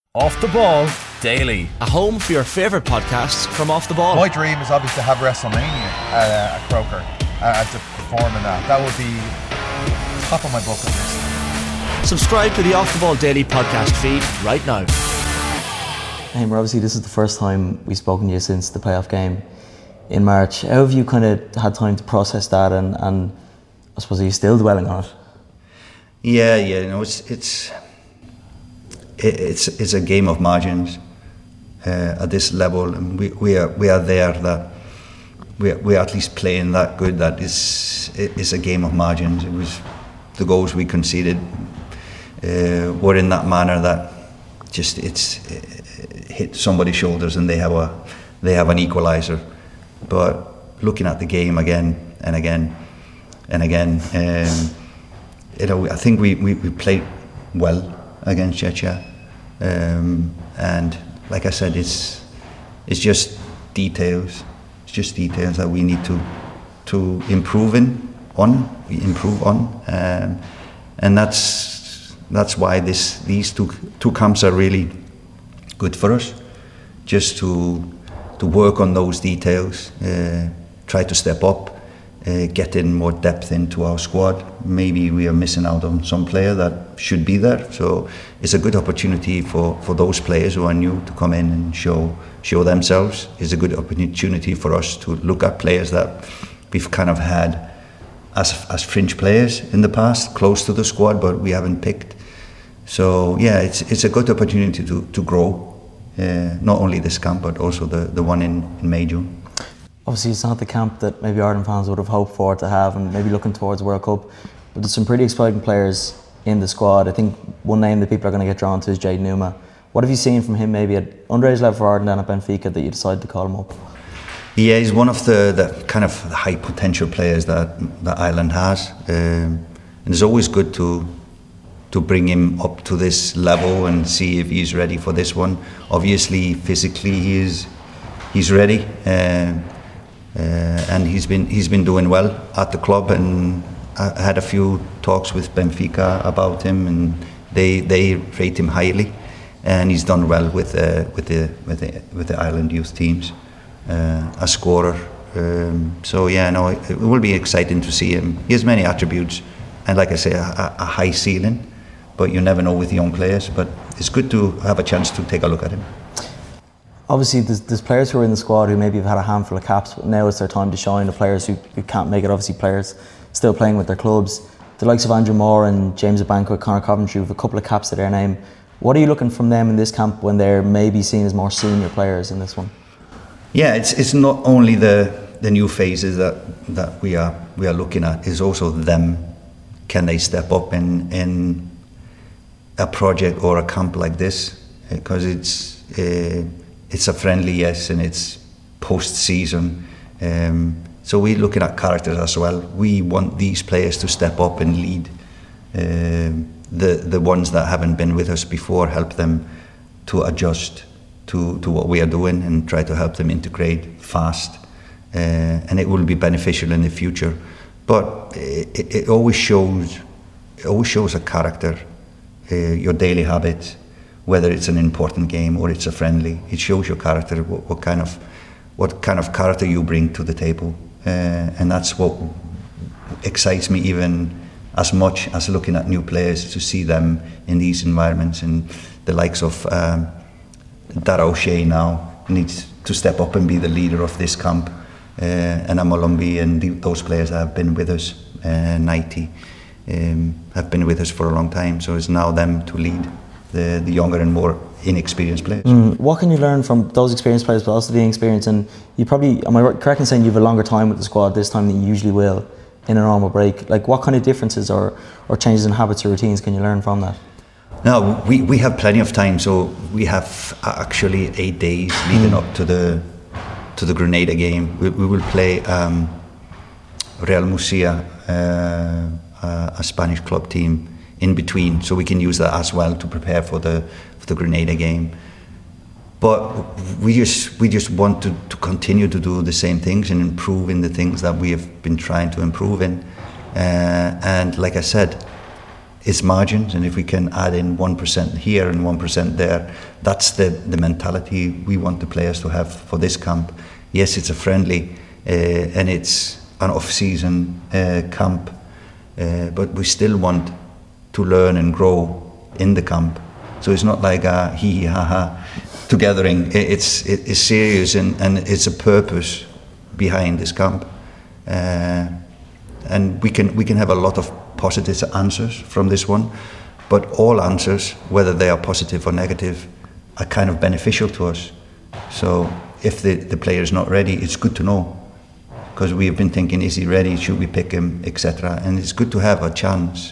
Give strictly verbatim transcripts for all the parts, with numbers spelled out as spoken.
Off the Ball Daily. A home for your favourite podcasts from Off the Ball. My dream is obviously to have WrestleMania uh, at Croker uh, to perform in that. That would be top of my bucket list. Subscribe to the Off the Ball Daily podcast feed right now. Hey, obviously this is the first time we've spoken to you since the playoff game in March. How have you kind of had time to process that, and, and I suppose are you still dwelling on it? Yeah, yeah, you know, it's it's it's it's a game of margins uh, at this level, and we, we are we are there that we are, we are at least playing that good. That is it's a game of margins. It was the goals we conceded uh, were in that manner that just it's it hit somebody's shoulders and they have a they have an equaliser. But looking at the game again and again and again, um, you know, I think we, we, we played well against Czechia, um, and like I said, it's it's just details. It's just details that we need to to improve in on, we improve on, um, and that's that's why this these two two camps are really good for us. Just to to work on those details, uh, try to step up. Uh, get in more depth into our squad. Maybe we are missing out on some player that should be there. So it's a good opportunity for, for those players who are new to come in and show show themselves. It's a good opportunity for us to look at players that we've kind of had as as fringe players in the past, close to the squad, but we haven't picked. So yeah, it's it's a good opportunity to to grow. Uh, not only this camp, but also the, the one in, in May, June. Obviously it's not the camp that maybe Ireland fans would have hoped for to have, and maybe looking towards the World Cup, but there's some pretty exciting players in the squad. I think one name that people are going to get drawn to is Jayden Numa. What have you seen from him maybe at underage level for Ireland and at Benfica that you decided to call him up? Yeah, he's one of the, the kind of high potential players that, that Ireland has, um, and it's always good to to bring him up to this level and see if he's ready for this one. Obviously physically he is he's ready. Um, Uh, and he's been he's been doing well at the club, and I had a few talks with Benfica about him, and they they rate him highly, and he's done well with uh, with the with the with the Ireland youth teams, uh, a scorer. Um, so yeah, no, it, it will be exciting to see him. He has many attributes, and like I say, a, a high ceiling, but you never know with young players. But it's good to have a chance to take a look at him. Obviously there's, there's players who are in the squad who maybe have had a handful of caps, but now it's their time to shine. The players who, who can't make it, obviously players still playing with their clubs. The likes of Andrew Moore and James Abankwah, Conor Coventry with a couple of caps to their name. What are you looking from them in this camp when they're maybe seen as more senior players in this one? Yeah, it's it's not only the the new phases that, that we are we are looking at, it's also them. Can they step up in in a project or a camp like this? Because it's uh, it's a friendly, yes, and it's post-season. Um, so we're looking at characters as well. We want these players to step up and lead. Uh, the the ones that haven't been with us before, help them to adjust to, to what we are doing and try to help them integrate fast. Uh, and it will be beneficial in the future. But it, it always shows, it always shows a character, uh, your daily habits. Whether it's an important game or it's a friendly, it shows your character, what, what kind of what kind of character you bring to the table, uh, and that's what excites me even as much as looking at new players, to see them in these environments. And the likes of um, Dara O'Shea now needs to step up and be the leader of this camp, uh, and Amalombi and the, those players that have been with us, uh, ninety, um, have been with us for a long time. So it's now them to lead the, the younger and more inexperienced players. Mm. What can you learn from those experienced players, but also the inexperienced? And you probably, am I correct in saying you have a longer time with the squad this time than you usually will in a normal break? Like, what kind of differences or, or changes in habits or routines can you learn from that? No, we, we have plenty of time. So we have actually eight days leading mm. up to the to the Grenada game. We, we will play um, Real Murcia, uh, a Spanish club team, in between, so we can use that as well to prepare for the for the Grenada game. But we just we just want to, to continue to do the same things and improve in the things that we have been trying to improve in. Uh, and like I said, it's margins, and if we can add in one percent here and one percent there, that's the, the mentality we want the players to have for this camp. Yes, it's a friendly uh, and it's an off-season uh, camp, uh, but we still want to learn and grow in the camp. So it's not like a hee hee ha ha togethering. It's it, it's serious, and, and it's a purpose behind this camp. Uh, and we can we can have a lot of positive answers from this one, but all answers, whether they are positive or negative, are kind of beneficial to us. So if the, the player is not ready, it's good to know, because we have been thinking, is he ready, should we pick him, et cetera. And it's good to have a chance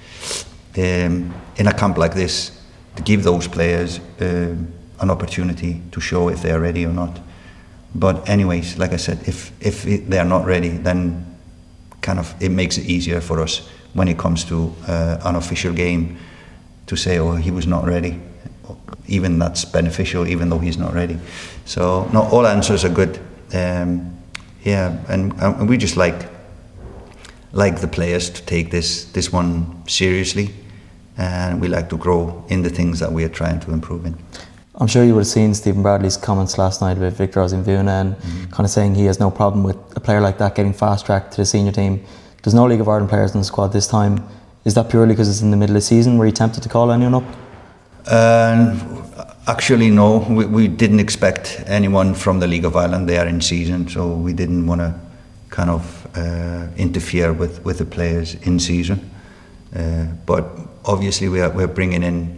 um, in a camp like this to give those players uh, an opportunity to show if they are ready or not. But anyways, like I said, if if it, they are not ready, then kind of it makes it easier for us when it comes to uh, an official game to say, oh, he was not ready. Even that's beneficial, even though he's not ready. So no, all answers are good. Um, yeah, and, and we just like like the players to take this this one seriously, and we like to grow in the things that we are trying to improve in. I'm sure you would have seen Stephen Bradley's comments last night about Victor Osimhen and mm-hmm. kind of saying he has no problem with a player like that getting fast-tracked to the senior team. There's no League of Ireland players in the squad this time. Is that purely because it's in the middle of the season? Were you tempted to call anyone up? Uh, actually, no. We, we didn't expect anyone from the League of Ireland there in season, so we didn't want to kind of uh, interfere with, with the players in season. Uh, but obviously, we are we're bringing in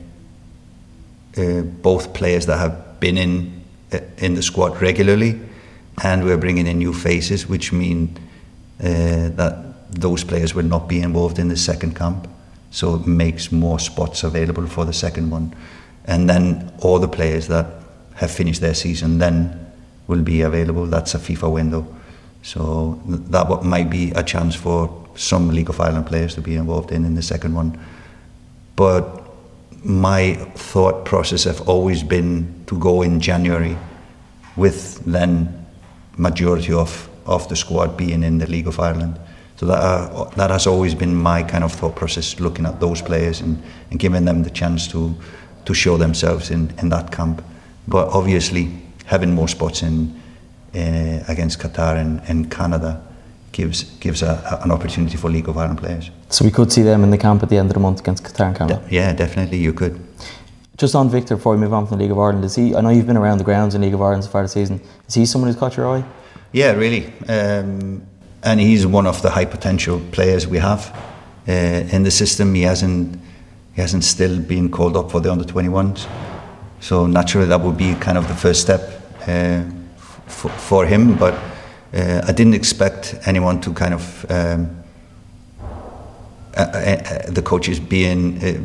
Uh, both players that have been in uh, in the squad regularly, and we're bringing in new faces, which mean uh, that those players will not be involved in the second camp, so it makes more spots available for the second one. And then all the players that have finished their season then will be available. That's a FIFA window, so that what might be a chance for some League of Ireland players to be involved in in the second one. But my thought process have always been to go in January with then majority of, of the squad being in the League of Ireland. So that uh, that has always been my kind of thought process, looking at those players and, and giving them the chance to to show themselves in, in that camp. But obviously having more spots in uh, against Qatar and, and Canada gives gives a, a, an opportunity for League of Ireland players. So we could see them in the camp at the end of the month against Qatar and Canada? De- yeah, definitely you could. Just on Victor, before we move on from the League of Ireland, is he, I know you've been around the grounds in League of Ireland so far this season, is he someone who's caught your eye? Yeah, really. Um, and he's one of the high potential players we have uh, in the system. He hasn't he hasn't still been called up for the under twenty-ones. So naturally that would be kind of the first step uh, f- for him. But Uh, I didn't expect anyone to kind of um, uh, uh, the coaches being uh,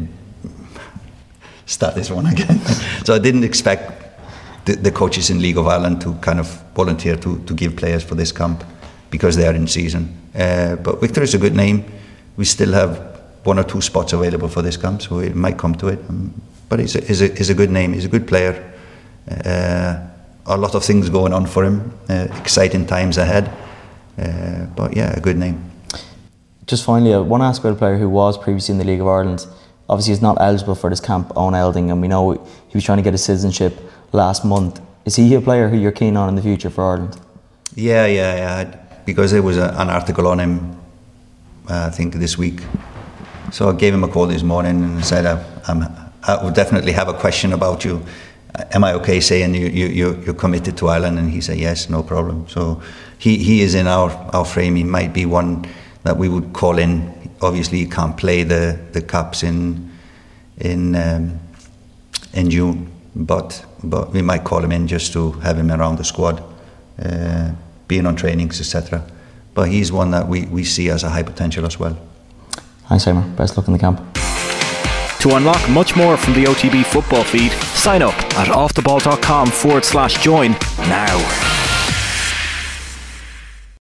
start this one again. So I didn't expect the, the coaches in League of Ireland to kind of volunteer to, to give players for this camp because they are in season. Uh, but Victor is a good name. We still have one or two spots available for this camp, so it might come to it. Um, but he's a, he's, a, he's a good name. He's a good player. Uh, A lot of things going on for him, uh, exciting times ahead, uh, but yeah, a good name. Just finally, I want to ask about a player who was previously in the League of Ireland. Obviously he's not eligible for this camp, Owen Elding, and we know he was trying to get his citizenship last month. Is he a player who you're keen on in the future for Ireland? Yeah, yeah, yeah, because there was a, an article on him, uh, I think this week. So I gave him a call this morning and said, I, I'm, I would definitely have a question about you. Am I okay saying you, you, you're committed to Ireland? And he said, yes, no problem. So he, he is in our, our frame. He might be one that we would call in. Obviously, he can't play the, the Caps in in um, in June, but but we might call him in just to have him around the squad, uh, being on trainings, et cetera. But he's one that we, we see as a high potential as well. Thanks, Eamon. Best luck in the camp. To unlock much more from the O T B football feed, sign up at offtheball.com forward slash join now.